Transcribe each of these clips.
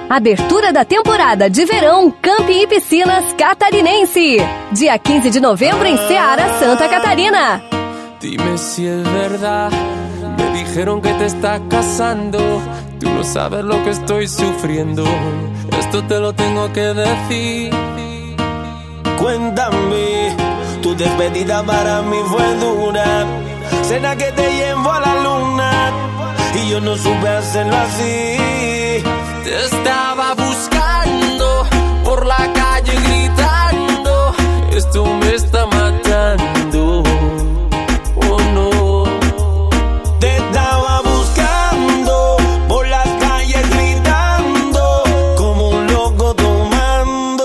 Abertura da temporada de verão Camping e Piscinas Catarinense. Dia 15 de novembro em Ceará, Santa Catarina. Dime si es verdad, me dijeron que te estás casando. Tú no sabes lo que estoy sufriendo. Esto te lo tengo que decir. Cuéntame, tu despedida para mí fue dura. Cena que te llevo a la luna y yo no supe hacerlo así. Te estaba buscando por la calle gritando. Esto me está matando. Oh no. Te estaba buscando por las calles gritando como un loco tomando.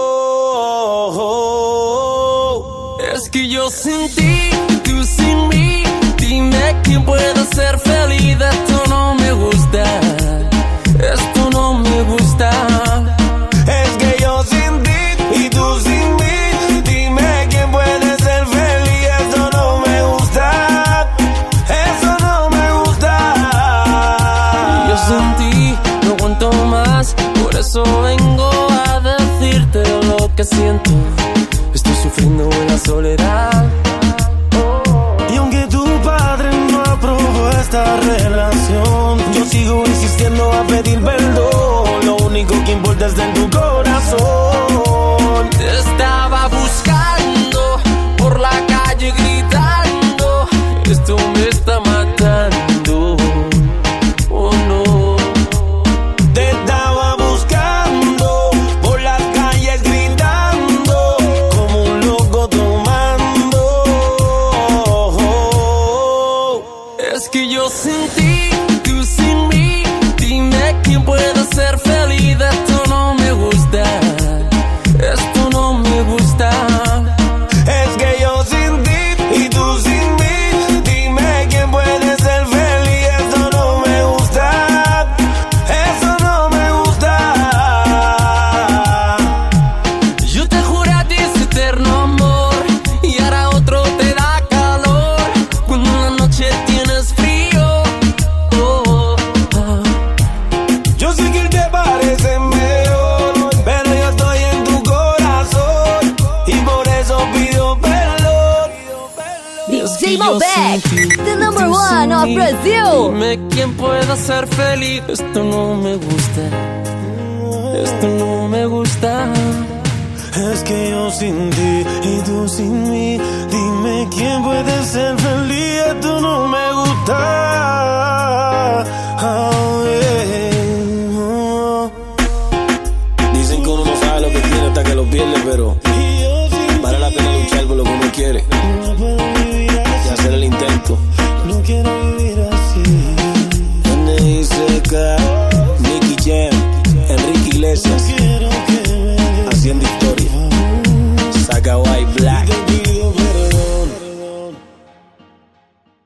Es que yo sin ti, tú sin mí. Dime quién puede ser feliz. Esto no me gusta. Esto no me gusta. Es que yo sin ti y tú sin mí. Dime quién puede ser feliz. Eso no me gusta. Eso no me gusta. Yo sin ti no aguanto más. Por eso vengo a decirte lo que siento. Estoy sufriendo en la soledad. Y aunque tu padre no aprobó esta relación, yo sigo insistiendo a pedir perdón. Lo único que importa es en tu corazón. Te estaba buscando por la calle gritando. Esto me está matando. Oh no. Te estaba buscando por las calles gritando como un loco tomando. Es que yo sin ti, tú sin mí. Dime quién puede ser feliz. Esto no me gusta. Esto no me gusta. Es que yo sin ti y tú sin mí. Dime quién puede ser feliz. Eso no me gusta. Eso no me gusta. Yo te juré a ti ese eterno amor y ahora otro te da calor cuando en la noche tienes frío. Oh, oh. Yo sé que él te parece mejor, pero yo estoy en tu corazón y por eso pido perdón. DJ Malbec, the number one of Brazil. Dime quién pueda ser feliz. Esto no me gusta. Esto no me gusta. Es que yo sin ti y tú sin mí. Dime quién puede ser feliz. Esto no me gusta. Oh, yeah. Dicen que uno no sabe lo que tiene hasta que lo pierde, pero vale la pena luchar por lo que uno quiere y hacer el intento. No quiero vivir así. N.I.C.K. Nicky Jam, Enrique Iglesias, haciendo